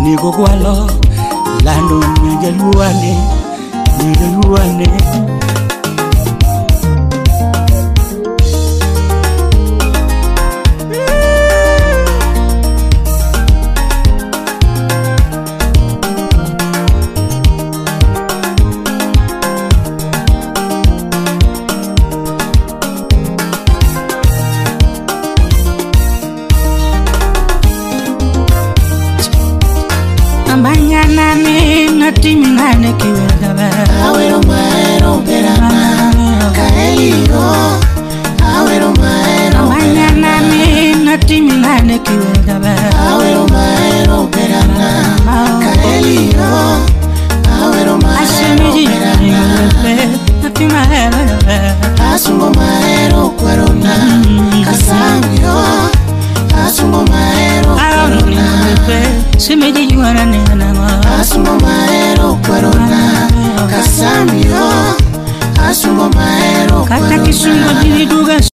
Nigo gwalo lando nijaluane Mañana ni natimingane kiwelgabe Awero maero berana kaeligo Awero maero Mañana ni natimingane kiwelgabe Awero maero berana kaeligo Awero maero berana natimingane Asungo maero kwerona kasangyo Asungo maero kwerona Simedi yuana nena Asungo maero kwerona kasangyo Asungo maero kwerona Kata kisungo dini duga